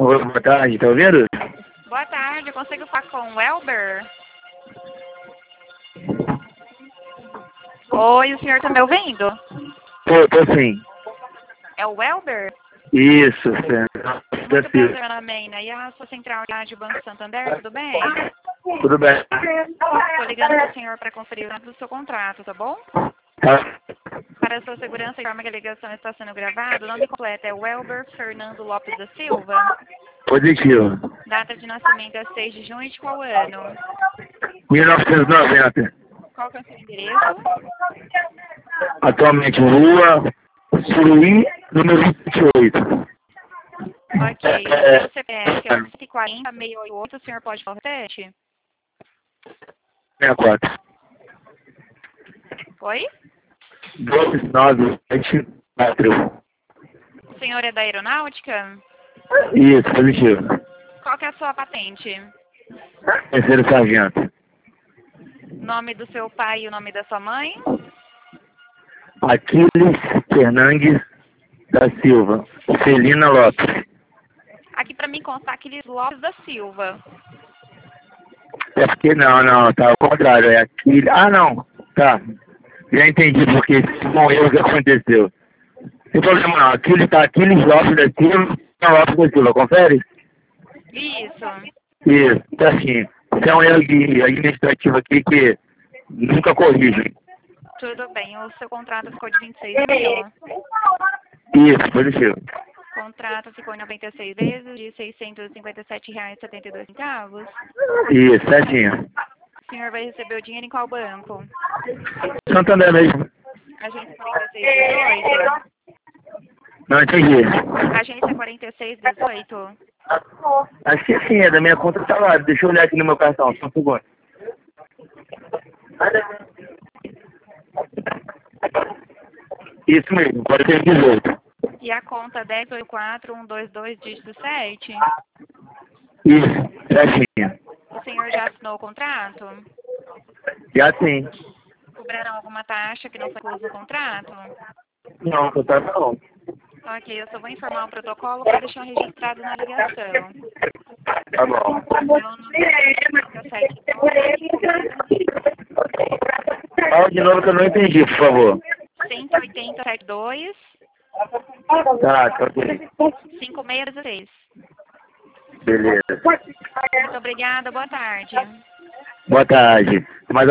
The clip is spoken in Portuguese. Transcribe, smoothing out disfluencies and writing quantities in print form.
Oi, boa tarde, tá ouvindo? Boa tarde, eu consigo falar com o Elber? Oi, o senhor tá me ouvindo? Tô sim. É o Elber? Isso, Fernando da Muito Silva. prazer, Ana Meina. E a sua central de Banco Santander, tudo bem? Tudo bem? Estou ligando para o senhor para conferir o tempo do seu contrato, tá bom? Tá. Para a sua segurança, informa que a ligação está sendo gravada. O nome completo é Welber Fernando Lopes da Silva. Positivo. Data de nascimento é 6 de junho de qual ano? 1990. Qual que é o seu endereço? Atualmente Rua Suruí, número 28. Ok, o seu CPF é o 140-688, o senhor pode falar o teste? 64. Oi? 2974. O senhor é da aeronáutica? Isso, positivo. Qual que é a sua patente? Terceiro sargento. Nome do seu pai e o nome da sua mãe? Aquiles Fernandes da Silva. Celina Lopes. Aqui para mim constar Aquiles Lopes da Silva. É porque não, tá ao contrário. É Aquiles. Ah, não. Tá. Já entendi porque com eu que aconteceu. Não tem problema não. Aquiles Lopes da Silva. Lopes da Silva. Confere? Isso. Isso, tá sim. Isso é um erro administrativo aqui que nunca corrige. Tudo bem. O seu contrato ficou de 26 mil. Isso, positivo. O contrato ficou em 96 vezes de R$ 657,72. Isso, certinho. O senhor vai receber o dinheiro em qual banco? Santander mesmo. Agência 4618? Não entendi. Agência 4618? Acho que sim, é da minha conta tá lá. Deixa eu olhar aqui no meu cartão, só um segundo. Isso mesmo, 4618. E a conta 1084-122, dígito 7? Isso, certinho. O senhor já assinou o contrato? Já sim. Cobraram alguma taxa que não foi inclusa no contrato? Não, total não. Ok, eu só vou informar o protocolo para deixar registrado na ligação. Tá bom. Meu nome é 18072. Fala de novo que eu não entendi, por favor. 18072 Tá, ok. 5616. Beleza. Muito obrigada, boa tarde. Boa tarde. Mas